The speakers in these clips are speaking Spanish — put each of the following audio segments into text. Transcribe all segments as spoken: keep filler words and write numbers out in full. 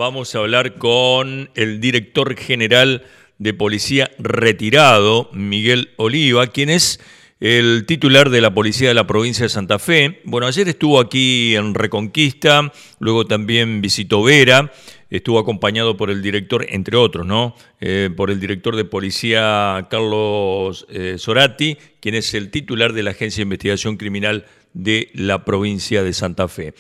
vamos a hablar con el director general de Policía retirado, Miguel Oliva, quien es el titular de la Policía de la provincia de Santa Fe. Bueno, ayer estuvo aquí en Reconquista, luego también visitó Vera, estuvo acompañado por el director, entre otros, ¿no? Eh, por el director de Policía, Carlos eh, Zorati, quien es el titular de la Agencia de Investigación Criminal de la provincia de Santa Fe.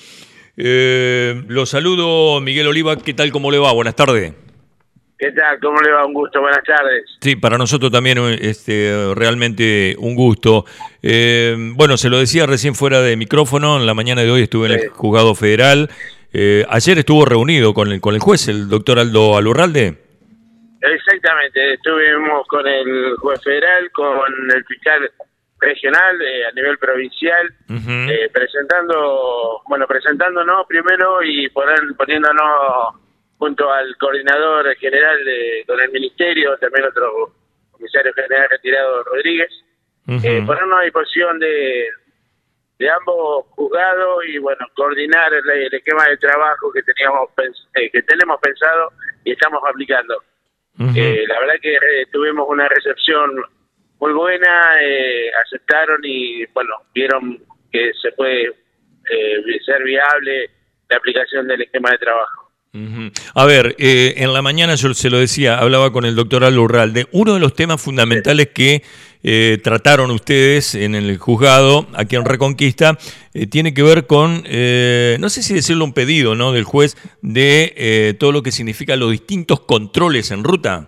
Eh, lo saludo, Miguel Oliva, ¿qué tal, cómo le va? Buenas tardes. ¿Qué tal? ¿Cómo le va? Un gusto, buenas tardes. Sí, para nosotros también este, realmente un gusto. Eh, bueno, se lo decía recién fuera de micrófono, en la mañana de hoy estuve sí. en el Juzgado Federal. Eh, ayer estuvo reunido con el, con el juez, el doctor Aldo Alurralde. Exactamente, estuvimos con el juez federal, con el fiscal regional eh, a nivel provincial, uh-huh. eh, presentando, bueno, presentándonos primero y poner, poniéndonos junto al coordinador general de, con el ministerio, también otro comisario general retirado, Rodríguez, uh-huh. eh, ponernos a disposición de, de ambos juzgados y, bueno, coordinar el, el esquema de trabajo que teníamos eh, que tenemos pensado y estamos aplicando. Uh-huh. Eh, la verdad que eh, tuvimos una recepción muy buena, eh, aceptaron y, bueno, vieron que se puede eh, ser viable la aplicación del esquema de trabajo. Uh-huh. A ver, eh, en la mañana yo se lo decía, hablaba con el doctor Alurralde. Uno de los temas fundamentales sí. que eh, trataron ustedes en el juzgado, aquí en Reconquista, eh, tiene que ver con, eh, no sé si decirlo un pedido, ¿no?, del juez de eh, todo lo que significa los distintos controles en ruta.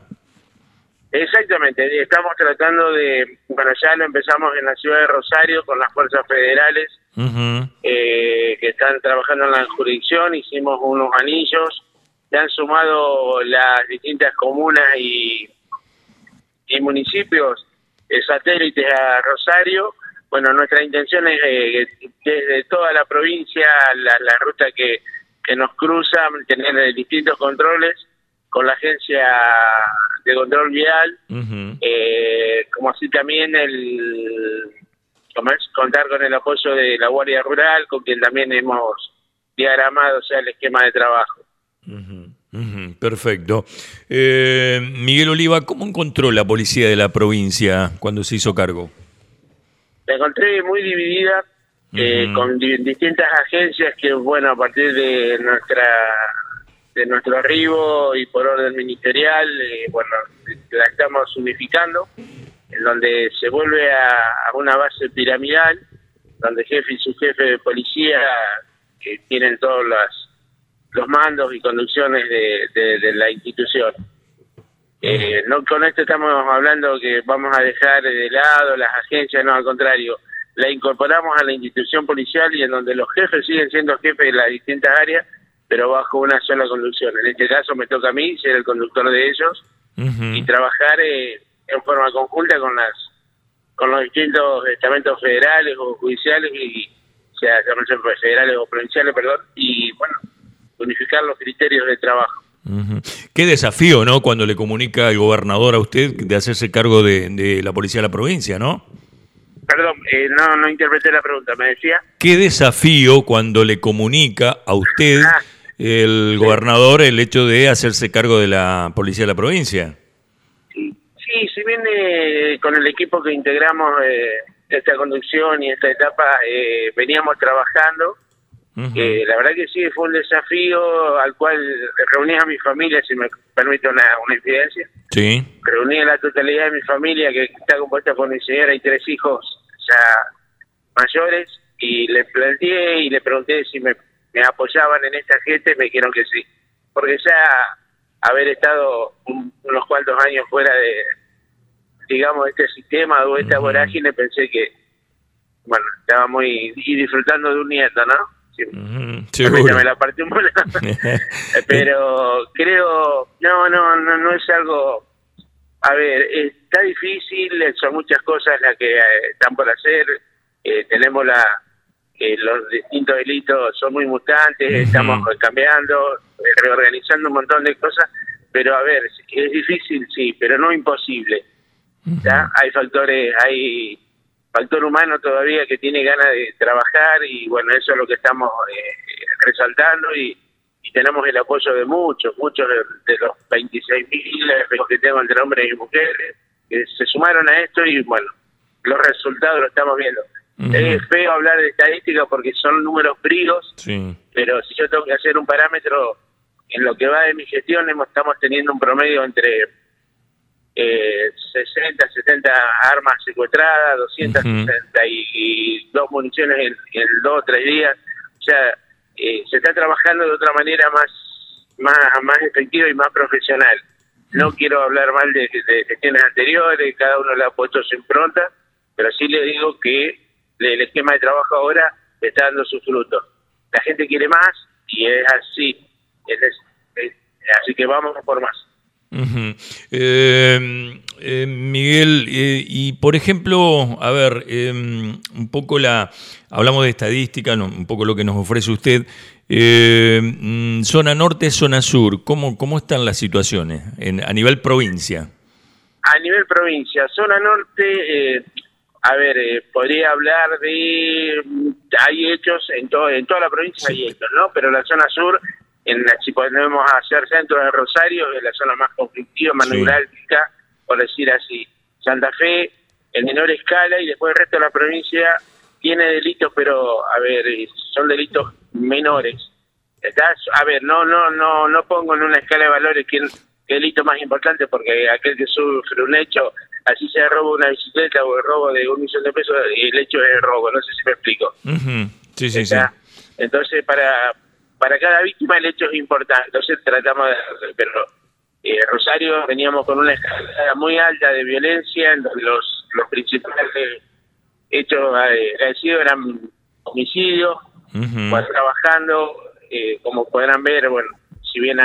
Exactamente, estamos tratando de, bueno, ya lo empezamos en la ciudad de Rosario con las fuerzas federales uh-huh. eh, que están trabajando en la jurisdicción, hicimos unos anillos, se han sumado las distintas comunas y, y municipios eh, satélites a Rosario. Bueno, nuestra intención es eh, desde toda la provincia, la, la ruta que, que nos cruza, tener distintos controles con la agencia de control vial, uh-huh. eh, como así también el contar con el apoyo de la Guardia Rural, con quien también hemos diagramado, o sea, el esquema de trabajo. Uh-huh. Uh-huh. Perfecto. Eh, Miguel Oliva, ¿cómo encontró la policía de la provincia cuando se hizo cargo? La encontré muy dividida, uh-huh. eh, con di- distintas agencias que, bueno, a partir de nuestra de nuestro arribo y por orden ministerial, eh, bueno, la estamos unificando, en donde se vuelve a, a una base piramidal, donde jefe y subjefe de policía que tienen todos los, los mandos y conducciones de, de, de la institución. Eh, no con esto estamos hablando que vamos a dejar de lado las agencias, no, al contrario, la incorporamos a la institución policial y en donde los jefes siguen siendo jefes de las distintas áreas, pero bajo una sola conducción. En este caso me toca a mí ser el conductor de ellos uh-huh. y trabajar eh, en forma conjunta con las con los distintos estamentos federales o judiciales, y o sea, federales o provinciales, perdón, y bueno, unificar los criterios de trabajo. Uh-huh. Qué desafío, ¿no?, cuando le comunica el gobernador a usted de hacerse cargo de, de la policía de la provincia, ¿no? Perdón, eh, no, no interpreté la pregunta, ¿me decía? Qué desafío cuando le comunica a usted ah, el sí. gobernador el hecho de hacerse cargo de la policía de la provincia. Sí, sí, si bien eh, con el equipo que integramos eh, esta conducción y esta etapa eh, veníamos trabajando, uh-huh. eh, la verdad que sí, fue un desafío al cual reuní a mi familia, si me permite una, una incidencia. Sí. Reuní a la totalidad de mi familia, que está compuesta por mi señora y tres hijos ya mayores, y le planteé y le pregunté si me, me apoyaban en esta gesta y me dijeron que sí. Porque ya haber estado un, unos cuantos años fuera de, digamos, este sistema o esta uh-huh. vorágine, pensé que, bueno, estaba muy, y disfrutando de un nieto, ¿no? Sí, uh-huh. me la partí un poco. Pero creo, no, no, no, no es algo, a ver, está difícil, son muchas cosas las que eh, están por hacer, eh, tenemos la, eh, los distintos delitos son muy mutantes, uh-huh. estamos cambiando, eh, reorganizando un montón de cosas, pero a ver, es difícil, sí, pero no imposible. Uh-huh. ¿Ya? Hay factores, hay factor humano todavía que tiene ganas de trabajar y bueno, eso es lo que estamos eh, resaltando y, y tenemos el apoyo de muchos, muchos de, de los veintiséis mil que tengo entre hombres y mujeres, que se sumaron a esto y bueno, los resultados los estamos viendo. Uh-huh. Es feo hablar de estadísticas porque son números fríos, sí. Pero si yo tengo que hacer un parámetro, en lo que va de mi gestión estamos teniendo un promedio entre eh, sesenta, setenta armas secuestradas, doscientas sesenta y dos uh-huh. municiones en, en dos o tres días. O sea, eh, se está trabajando de otra manera más, más, más efectiva y más profesional. No uh-huh. quiero hablar mal de, de gestiones anteriores, cada uno le ha puesto su impronta, pero sí le digo que el esquema de trabajo ahora está dando sus frutos. La gente quiere más y es así. Es, es, así que vamos por más. Uh-huh. eh, eh, Miguel, eh, y por ejemplo, a ver, eh, un poco la, hablamos de estadística, no, un poco lo que nos ofrece usted, eh, zona norte, zona sur, ¿cómo, cómo están las situaciones en, a nivel provincia? A nivel provincia, zona norte, eh, a ver, eh, podría hablar de, hay hechos, en, todo, en toda la provincia sí. hay hechos, ¿no? Pero la zona sur, en la, si podemos hacer centro de Rosario, es la zona más conflictiva, más sí. neurálgica, por decir así. Santa Fe, en menor escala, y después el resto de la provincia tiene delitos, pero, a ver, son delitos menores. ¿Estás? A ver, no no no no pongo en una escala de valores quién qué delito más importante, porque aquel que sufre un hecho, así sea robo de una bicicleta o el robo de un millón de pesos, el hecho es el robo, no sé si me explico. Uh-huh. Sí, sí, ¿Está? sí. Entonces, para... Para cada víctima el hecho es importante, entonces tratamos de... Pero eh, Rosario veníamos con una escala muy alta de violencia, en donde los, los principales hechos agradecidos eran homicidios, uh-huh. pues, trabajando, eh, como podrán ver, bueno, si bien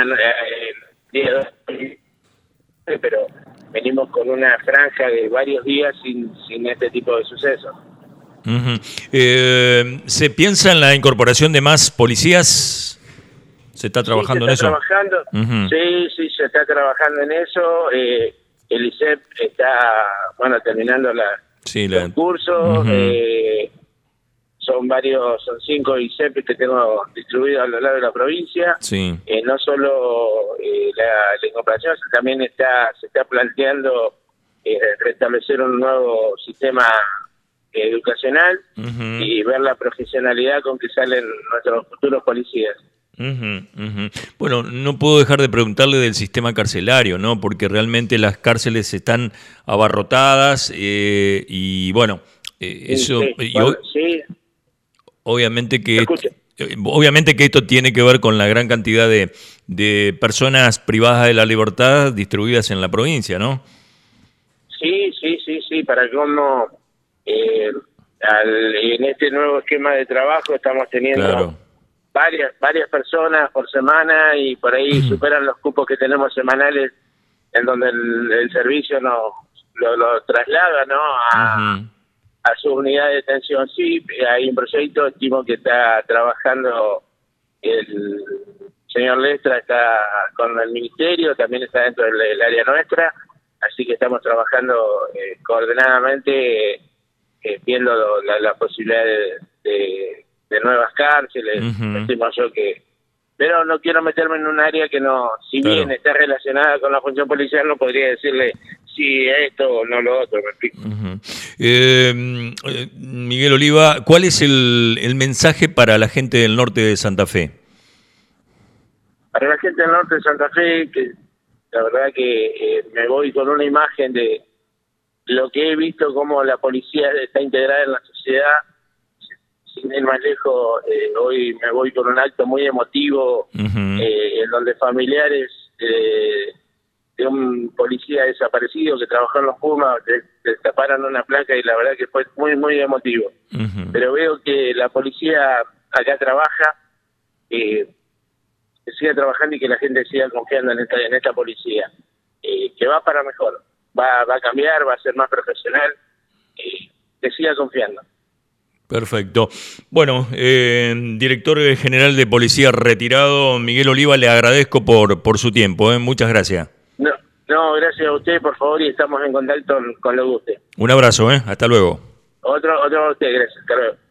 eh, pero venimos con una franja de varios días sin, sin este tipo de sucesos. Uh-huh. Eh, ¿Se piensa en la incorporación de más policías? ¿Se está trabajando sí, se está en eso? Trabajando, uh-huh. Sí, sí, se está trabajando en eso. Eh, el I C E P está, bueno, terminando la, sí, la... los cursos. Uh-huh. eh, son varios, son cinco I C E P que tengo distribuidos a lo largo de la provincia. Sí. Eh, no solo eh, la, la incorporación, también está se está planteando eh, restablecer un nuevo sistema educacional uh-huh. y ver la profesionalidad con que salen nuestros futuros policías. Uh-huh, uh-huh. Bueno, no puedo dejar de preguntarle del sistema carcelario, ¿no? Porque realmente las cárceles están abarrotadas eh, y bueno, eh, eso... Sí, y, bueno, sí. Obviamente que esto, obviamente que esto tiene que ver con la gran cantidad de, de personas privadas de la libertad distribuidas en la provincia, ¿no? Sí, sí, sí, sí, para cómo... Eh, al, en este nuevo esquema de trabajo estamos teniendo claro. varias varias personas por semana y por ahí uh-huh. superan los cupos que tenemos semanales en donde el, el servicio nos lo, lo traslada, ¿no? a, uh-huh. a su unidad de detención. Sí, hay un proyecto, estimo que está trabajando el señor Lestra, está con el ministerio, también está dentro del, del área nuestra, así que estamos trabajando eh, coordinadamente Eh, viendo lo, la, la posibilidad de, de, de nuevas cárceles, uh-huh. estimo yo que... Pero no quiero meterme en un área que no, si claro. bien está relacionada con la función policial, no podría decirle si esto o no lo otro, me explico. Uh-huh. eh, Miguel Oliva, ¿cuál es el, el mensaje para la gente del norte de Santa Fe? Para la gente del norte de Santa Fe, que la verdad que eh, me voy con una imagen de lo que he visto, cómo la policía está integrada en la sociedad. Sin ir más lejos, eh, hoy me voy con un acto muy emotivo, uh-huh. eh, en donde familiares eh, de un policía desaparecido que trabajó en los Pumas destaparon una placa y la verdad que fue muy, muy emotivo. Uh-huh. Pero veo que la policía acá trabaja, eh, que siga trabajando y que la gente siga confiando en esta, en esta policía, eh, que va para mejor. Va, va a cambiar, va a ser más profesional, eh, que siga confiando. Perfecto. Bueno, eh, director general de Policía retirado, Miguel Oliva, le agradezco por, por su tiempo. ¿eh? Muchas gracias. No, no, gracias a usted, por favor, y estamos en contacto con, con lo que usted. Un abrazo, ¿eh? Hasta luego. Otro, otro a usted, gracias. Hasta luego.